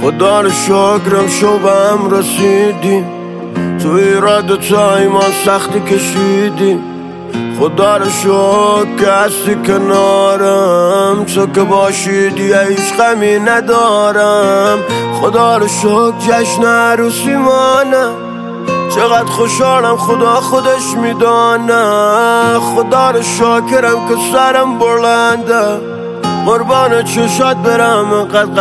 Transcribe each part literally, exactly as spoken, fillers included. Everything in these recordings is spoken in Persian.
خدا رو شکرم شو به هم رسیدیم، تو ایراد و تا ایمان سختی کشیدیم. خدا رو شکر که هستی کنارم، تو که باشی دیگه هیچ غمی ندارم. خدا رو شکر جشن عروسی مانه، چقدر خوشحالم خدا خودش میدانه. خدا رو شاکرم که سرم بلنده، قربان چشات برم انقدر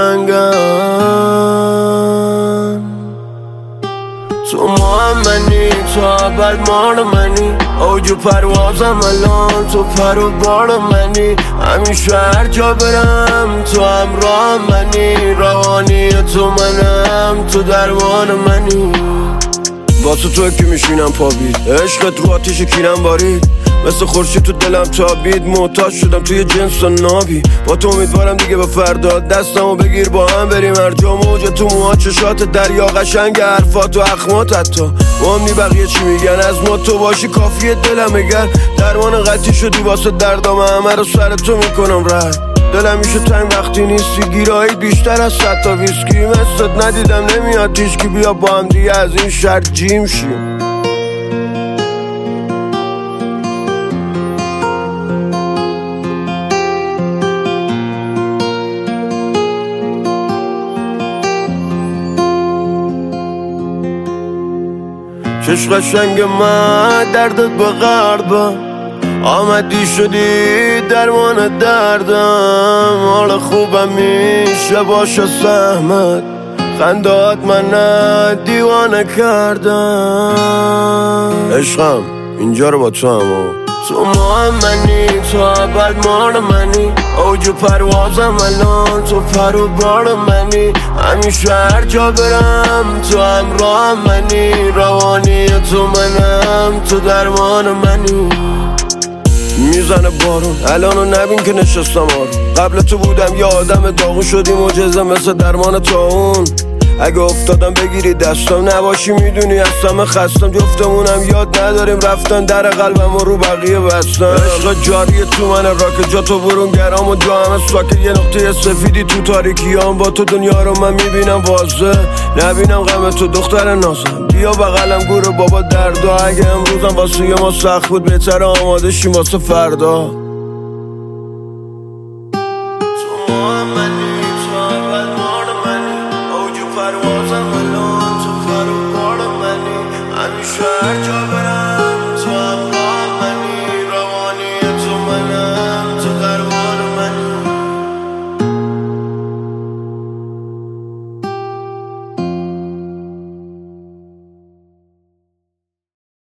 قشنگم. تو محمدی، تو اول مال منی، اوج پروازم الان تو پر و بال منی. همیشه هر جا برم تو همراه منی، روانی تو منم تو درمان منی. واسه تو که میشینم پابید، عشقت رو آتیش کینم بارید، مثل خورشید تو دلم تابید. محتاج شدم توی جنس و نابی، با تو امیدوارم دیگه به فردا. دستمو بگیر با هم بریم هر جا، موجه تو موها چشات دریا، قشنگ حرفات و اخمات. حتی مهمنی بقیه چی میگن، از ما تو باشی کافیه دلم بگر. درمان قطعی شدی واسه دردام، همه رو سر تو میکنم رد. دلم میشه تنگ وقتی نیستی، گیرایی بیشتر از صد تا ویسکی. مثلت ندیدم نمیاد تیشکی، بیا با هم دیگه از این شهر جیم شیم. چش قشنگ من دردت به غربم، آمدی شدی درمان دردم. حال خوبم میشه باشه سهمت، خندات من دیوانه کردم. عشقم اینجا رو با تو هم، تو محمدی، تو اول مال منی، اوج پروازم الان تو پر و بال منی. همیشه هر جا برم تو همراه منی، روانی تو منم تو درمان منی. میزنه بارون الانو نبین که نشستم آروم، قبل تو بودم یه آدم داغون، شدی معجزه مثل درمان طاعون. اگه افتادم بگیری دستم، نباشی میدونی هستم خستم. جفتمونم یاد نداریم رفتن در قلبم و رو بقیه بستم. عشق جاری تو من راک، جا تو برون گرام و جا همه ساکت. یه نقطه سفیدی تو تاریکیام، با تو دنیا رو من میبینم واضح. نبینم غم تو دختر نازم، بیا بغلم گور بابا دردا. اگه امروزم واسه یه ما سخت بود، بهتر آماده شیم واسه فردا. پروازم الان تو پر و بال منی، همیشه هر جا برم تو همراه منی، روانی تو منم